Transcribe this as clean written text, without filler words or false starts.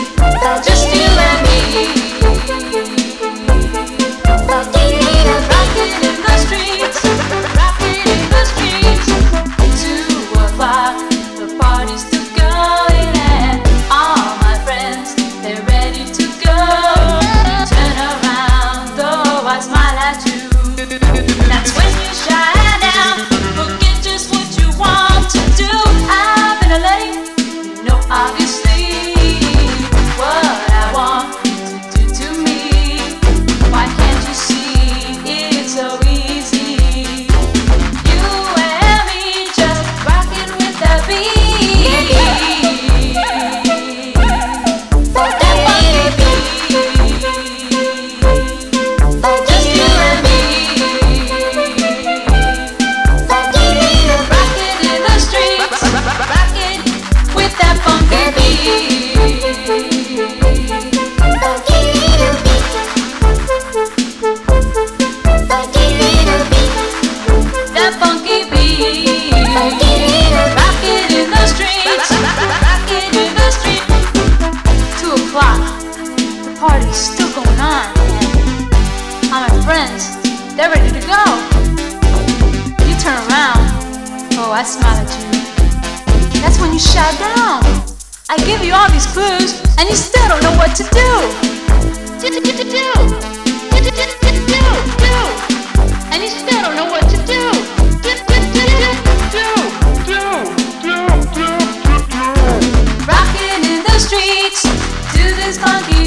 just you and me. Rocking in the streets, rocking in the streets. 2 o'clock, the party's still going, and all my friends, they're ready to go. Turn around, though I smile at you. That's when you shine down. Forget just what you want to do. I've been a lady, you know obviously what I want to do to me. Why can't you see it's so easy? You and me just rocking with the beat. That funky beat. Just you and me. Rocking in the streets, rocking with that funky beat. That funky beat. Rocking in the streets, rocking in the streets. 2 o'clock, the party's still going on, and all my friends, they're ready to go. You turn around, oh, I smile at you. That's when you shout down. I give you all these clues, and you still don't know what to do. And you still don't know what to do. Rocking in the streets to this funky